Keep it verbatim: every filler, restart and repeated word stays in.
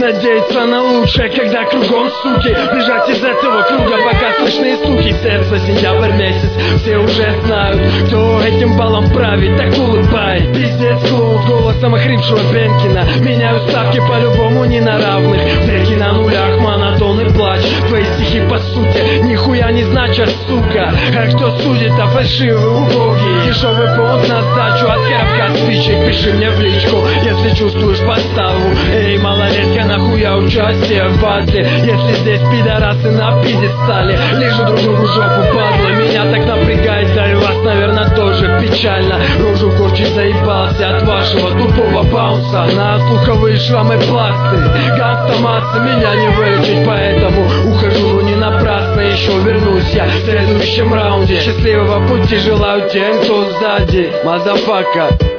надеяться на лучшее, когда кругом суки. Бежать из этого круга, пока слышны стуки сердца. Сентябрь месяц, все уже знают, кто этим балом правит, так улыбай. Пиздец клоун, голосом охрипшего Бенкина. Меняю ставки по-любому не на равных. Треки на нулях, монотонный плач. Твои стихи по сути нихуя не значат, сука. А кто судит, а фальшивый убогий. Дешевый понт на сдачу от коробка спичек. Пиши мне в личку, если чувствуешь подставу. Эй, малолетка, нахуя участие в базе? Если здесь пидорасы на пьедестале, лижу друг другу жопу, падлы. Меня так напрягает, да и вас, наверное, тоже печально. Рожу корчить заебался от вашего тупого баунса. На слуховые шрамы пласты, гангстомассы меня не вылечить, поэтому ухожу, но не напрасно. Еще вернусь я в следующем раунде. Счастливого пути желаю тем, кто сзади, мазафака.